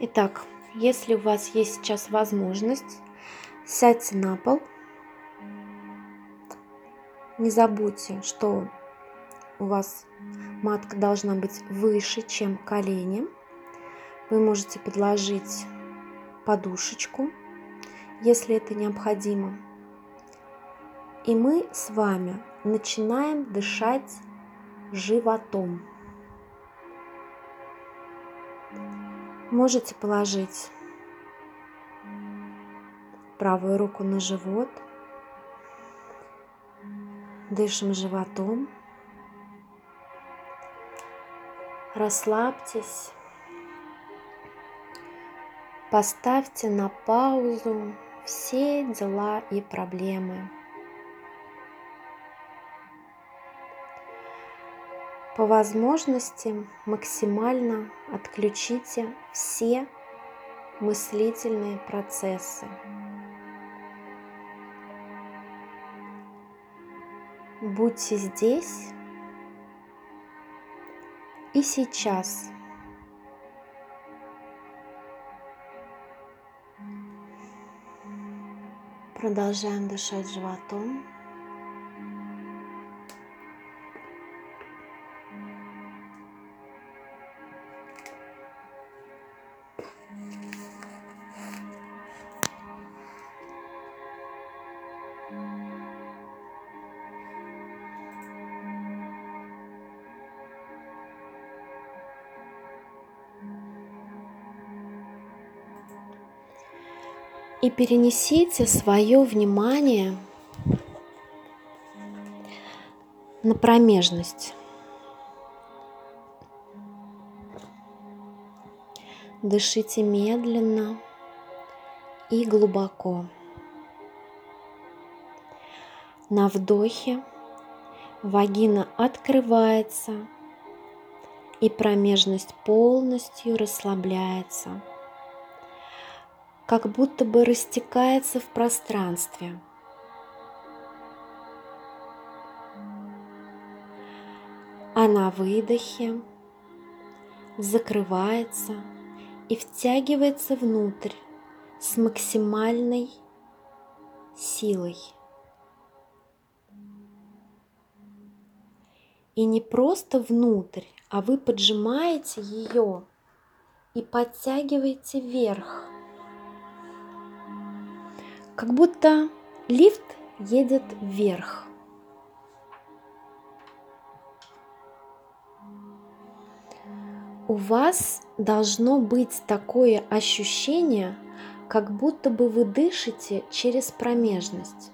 Итак, если у вас есть сейчас возможность, сядьте на пол. Не забудьте, что у вас матка должна быть выше, чем колени. Вы можете подложить подушечку, если это необходимо. И мы с вами начинаем дышать животом. Можете положить правую руку на живот. Дышим животом. Расслабьтесь. Поставьте на паузу все дела и проблемы. По возможности максимально отключите все мыслительные процессы. Будьте здесь и сейчас. Продолжаем дышать животом. И перенесите свое внимание на промежность. Дышите медленно и глубоко. На вдохе вагина открывается, и промежность полностью расслабляется, как будто бы растекается в пространстве. А на выдохе закрывается и втягивается внутрь с максимальной силой. И не просто внутрь, а вы поджимаете ее и подтягиваете вверх. Как будто лифт едет вверх. У вас должно быть такое ощущение, как будто бы вы дышите через промежность.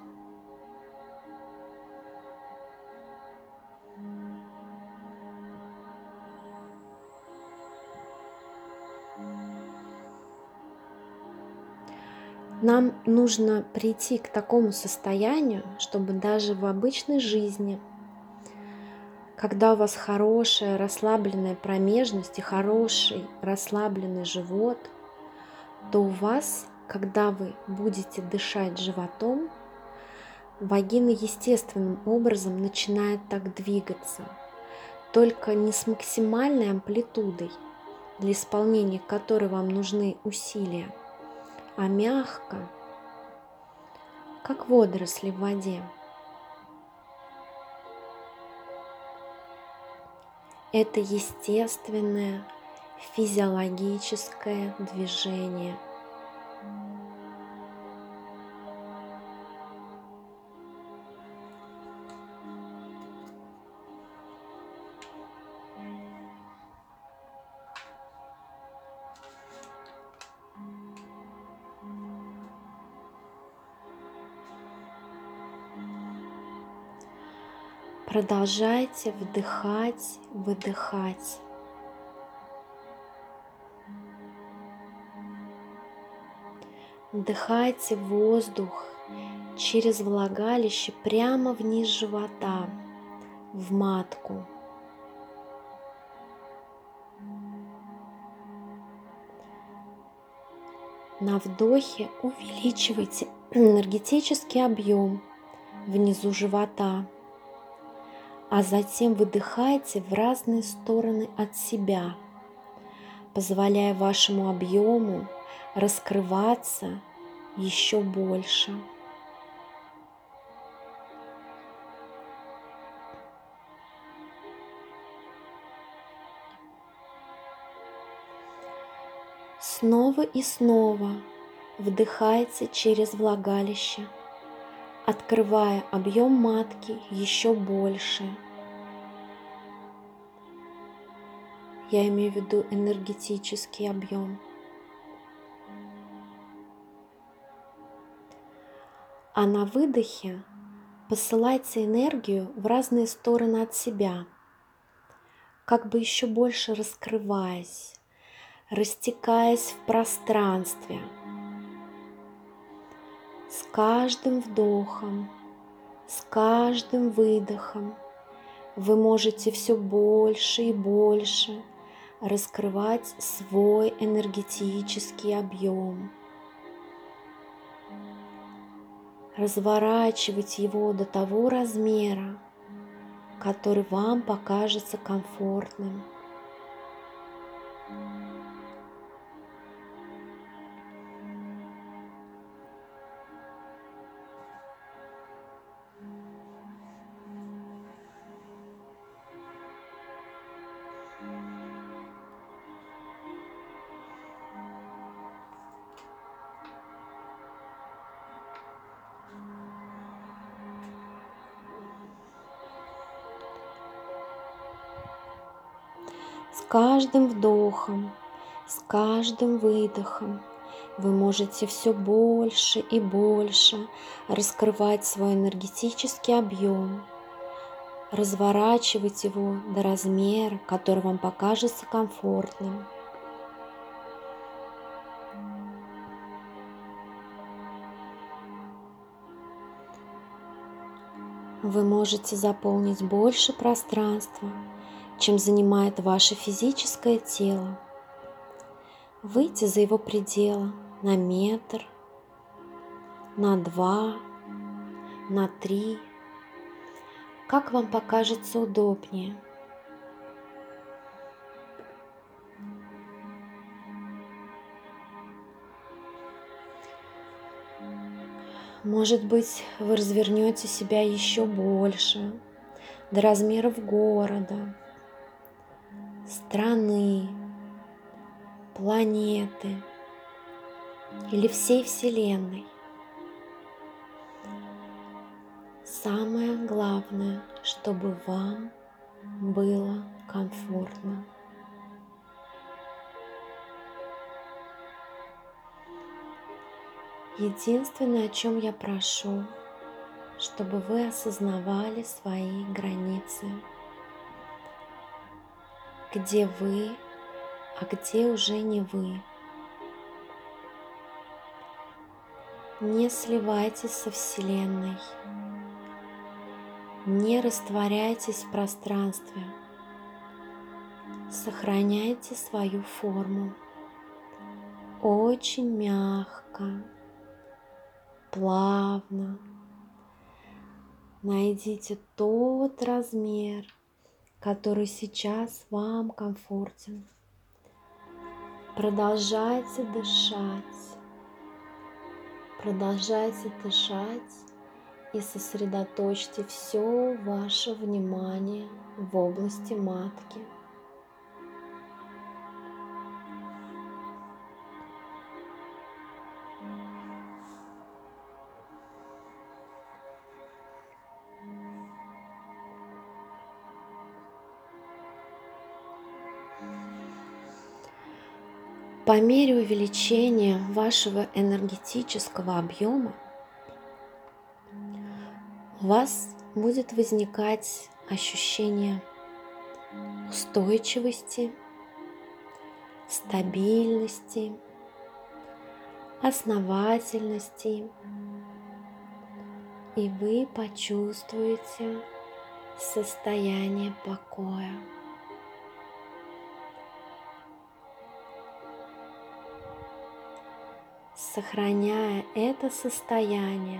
Нам нужно прийти к такому состоянию, чтобы даже в обычной жизни, когда у вас хорошая расслабленная промежность и хороший расслабленный живот, то у вас, когда вы будете дышать животом, вагина естественным образом начинает так двигаться, только не с максимальной амплитудой, для исполнения которой вам нужны усилия, а мягко, как водоросли в воде. Это естественное физиологическое движение. Продолжайте вдыхать, выдыхать. Вдыхайте воздух через влагалище прямо вниз живота, в матку. На вдохе увеличивайте энергетический объем внизу живота, а затем выдыхайте в разные стороны от себя, позволяя вашему объему раскрываться еще больше. Снова и снова вдыхайте через влагалище, открывая объем матки еще больше. Я имею в виду энергетический объем. А на выдохе посылайте энергию в разные стороны от себя, как бы еще больше раскрываясь, растекаясь в пространстве. С каждым вдохом, с каждым выдохом вы можете все больше и больше раскрывать свой энергетический объем, разворачивать его до того размера, который вам покажется комфортным. С каждым вдохом, с каждым выдохом вы можете все больше и больше раскрывать свой энергетический объем, разворачивать его до размера, который вам покажется комфортным. Вы можете заполнить больше пространства, чем занимает ваше физическое тело. Выйти за его пределы на метр, на 2, на 3, как вам покажется удобнее. Может быть, вы развернете себя еще больше, до размеров города, страны, планеты или всей Вселенной. Самое главное, чтобы вам было комфортно. Единственное, о чем я прошу, чтобы вы осознавали свои границы, где вы, а где уже не вы. Не сливайтесь со Вселенной, не растворяйтесь в пространстве, сохраняйте свою форму очень мягко, плавно. Найдите тот размер, который сейчас вам комфортен. Продолжайте дышать. Продолжайте дышать и сосредоточьте все ваше внимание в области матки. По мере увеличения вашего энергетического объема у вас будет возникать ощущение устойчивости, стабильности, основательности, и вы почувствуете состояние покоя. Сохраняя это состояние,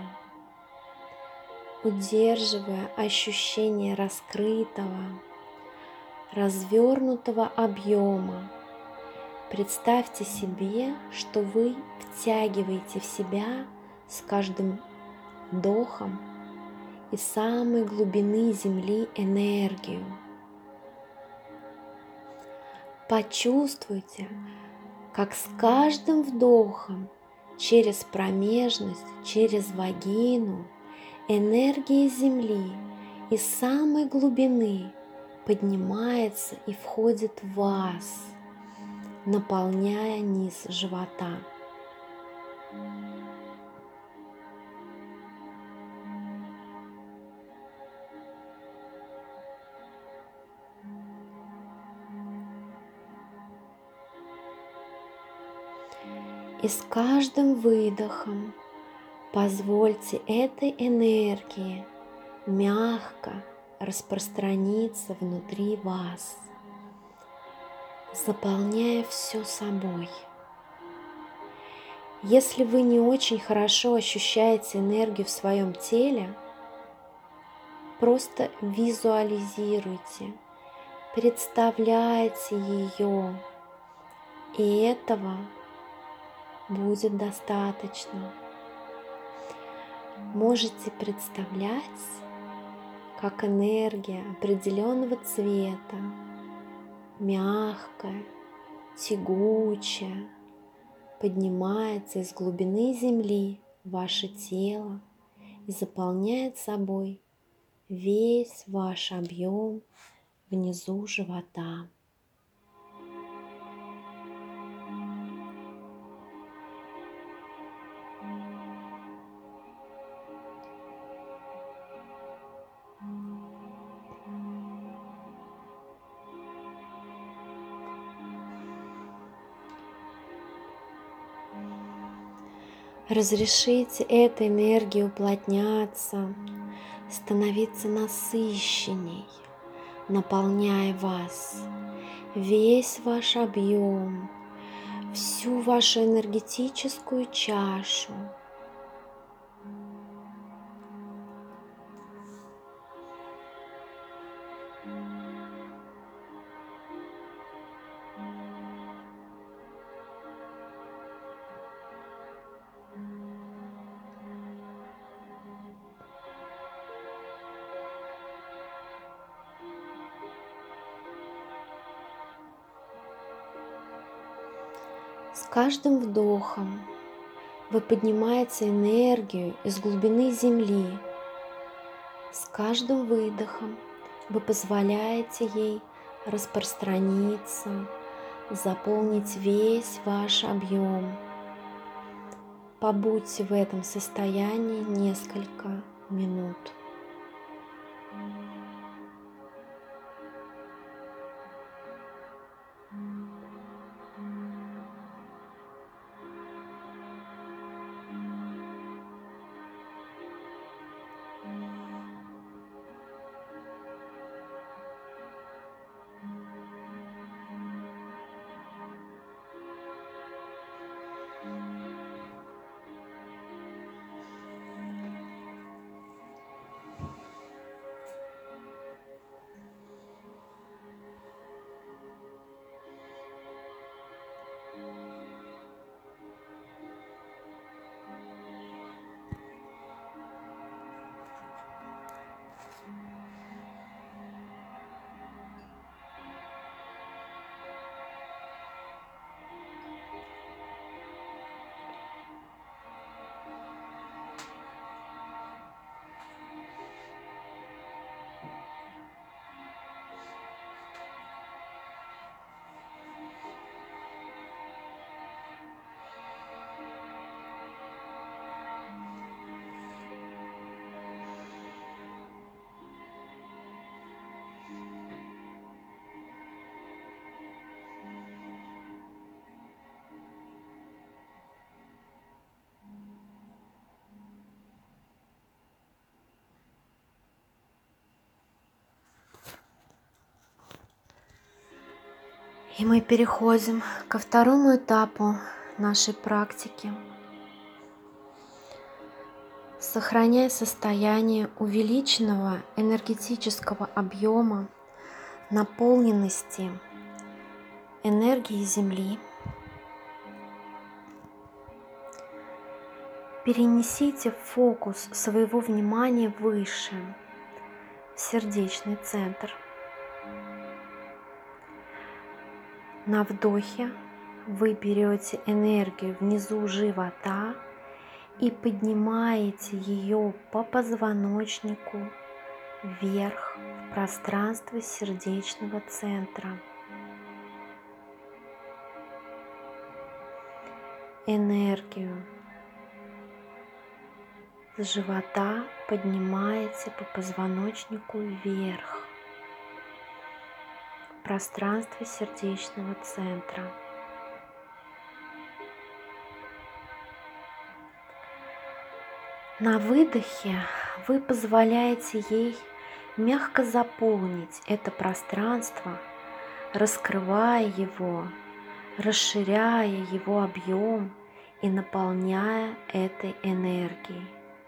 удерживая ощущение раскрытого, развернутого объема Представьте себе, что вы втягиваете в себя с каждым вдохом из самой глубины Земли энергию. Почувствуйте, как с каждым вдохом через промежность, через вагину энергия Земли из самой глубины поднимается и входит в вас, наполняя низ живота. И с каждым выдохом позвольте этой энергии мягко распространиться внутри вас, заполняя все собой. Если вы не очень хорошо ощущаете энергию в своем теле, просто визуализируйте, представляйте ее, и этого будет достаточно. Можете представлять, как энергия определенного цвета, мягкая, тягучая, поднимается из глубины Земли в ваше тело и заполняет собой весь ваш объем внизу живота. Разрешите этой энергии уплотняться, становиться насыщенней, наполняя вас, весь ваш объем, всю вашу энергетическую чашу. С каждым вдохом вы поднимаете энергию из глубины Земли. С каждым выдохом вы позволяете ей распространиться, заполнить весь ваш объем. Побудьте в этом состоянии несколько минут. И мы переходим ко второму этапу нашей практики. Сохраняя состояние увеличенного энергетического объема, наполненности энергии Земли, перенесите фокус своего внимания выше, в сердечный центр. На вдохе вы берете энергию внизу живота и поднимаете ее по позвоночнику вверх в пространство сердечного центра. Энергию с живота поднимаете по позвоночнику вверх в пространство сердечного центра. На выдохе вы позволяете ей мягко заполнить это пространство, раскрывая его, расширяя его объем и наполняя этой энергией.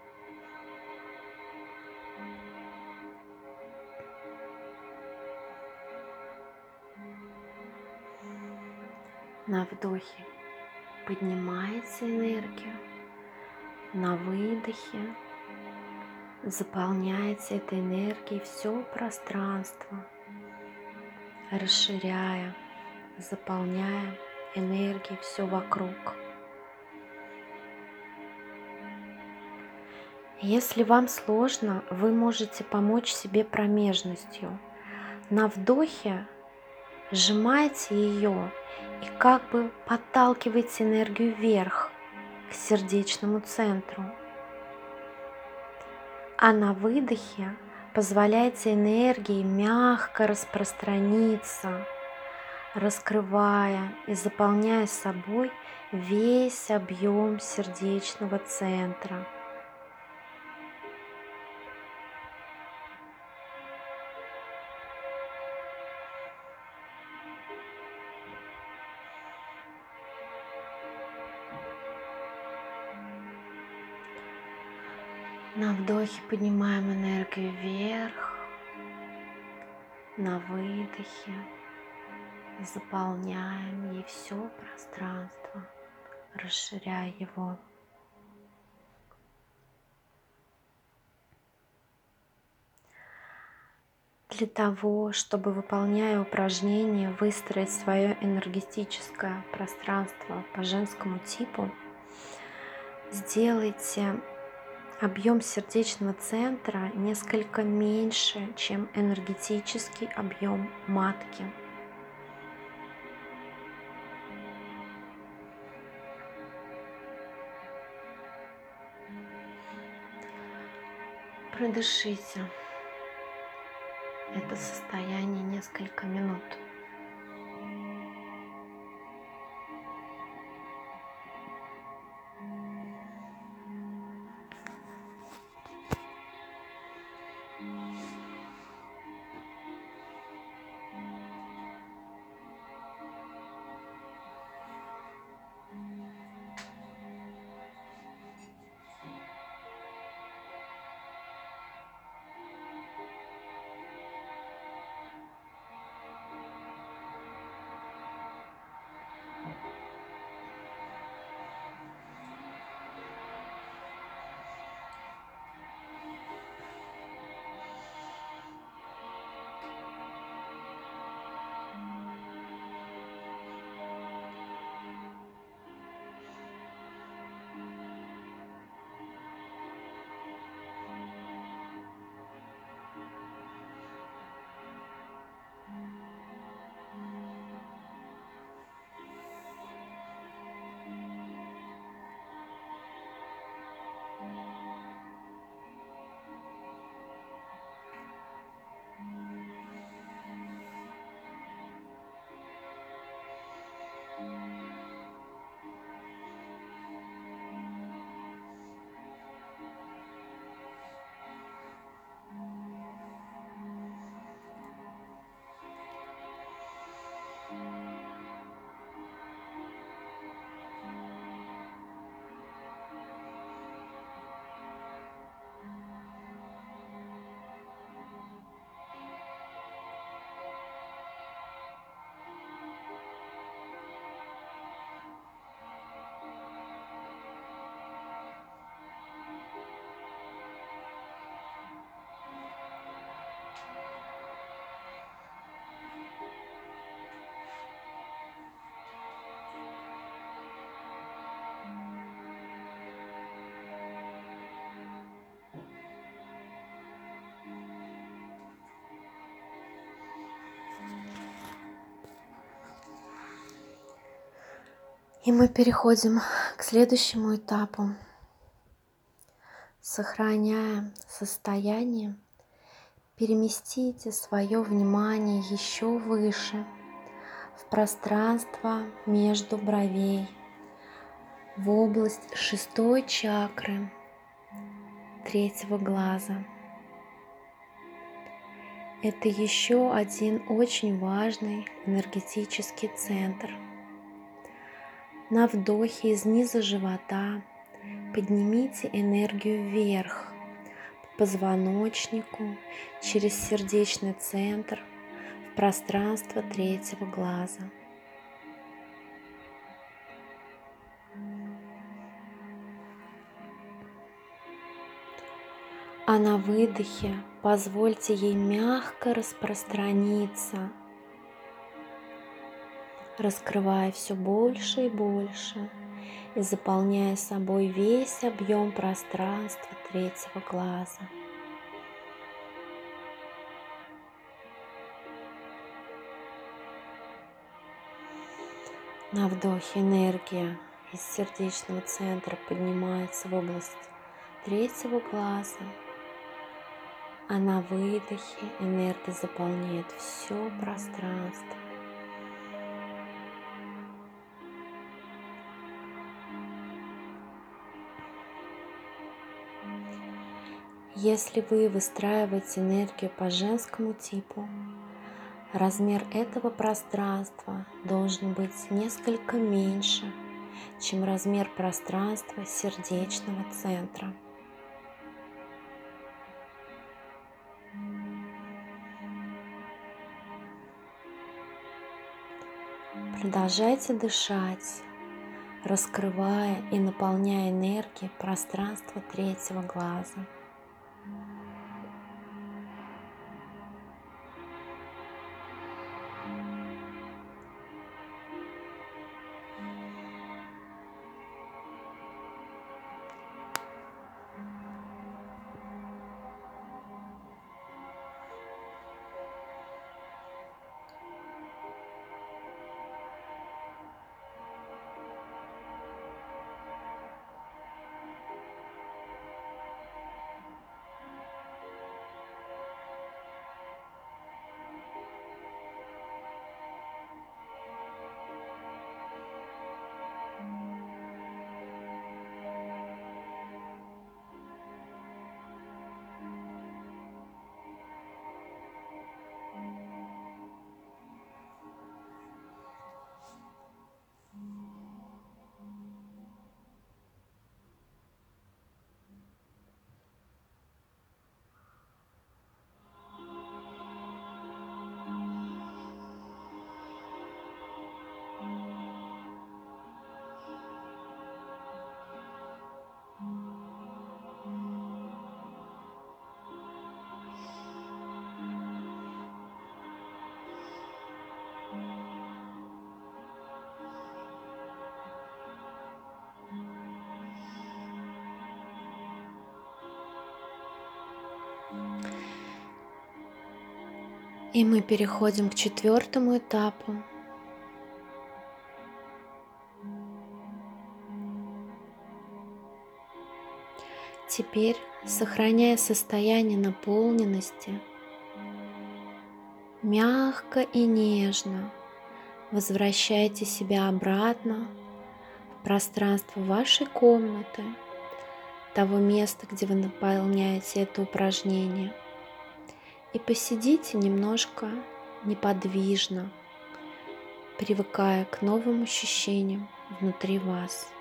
На вдохе поднимаете энергию, на выдохе заполняете этой энергией все пространство, расширяя, заполняя энергией все вокруг. Если вам сложно, вы можете помочь себе промежностью. На вдохе сжимайте ее и как бы подталкивайте энергию вверх, к сердечному центру. А на выдохе позволяйте энергии мягко распространиться, раскрывая и заполняя собой весь объем сердечного центра. На вдохе поднимаем энергию вверх, на выдохе заполняем ей все пространство, расширяя его. Для того, чтобы, выполняя упражнения, выстроить свое энергетическое пространство по женскому типу, сделайте объем сердечного центра несколько меньше, чем энергетический объем матки. Продышите это состояние несколько минут. И мы переходим к следующему этапу. Сохраняя состояние, переместите свое внимание еще выше, в пространство между бровей, в область шестой чакры, третьего глаза. Это еще один очень важный энергетический центр. На вдохе из низа живота поднимите энергию вверх, по позвоночнику, через сердечный центр, в пространство третьего глаза. А на выдохе позвольте ей мягко распространиться, раскрывая все больше и больше и заполняя собой весь объем пространства третьего глаза. На вдохе энергия из сердечного центра поднимается в область третьего глаза, а на выдохе энергия заполняет все пространство. Если вы выстраиваете энергию по женскому типу, размер этого пространства должен быть несколько меньше, чем размер пространства сердечного центра. Продолжайте дышать, раскрывая и наполняя энергией пространство третьего глаза. И мы переходим к четвертому этапу. Теперь, сохраняя состояние наполненности, мягко и нежно возвращайте себя обратно в пространство вашей комнаты, того места, где вы выполняете это упражнение. И посидите немножко неподвижно, привыкая к новым ощущениям внутри вас.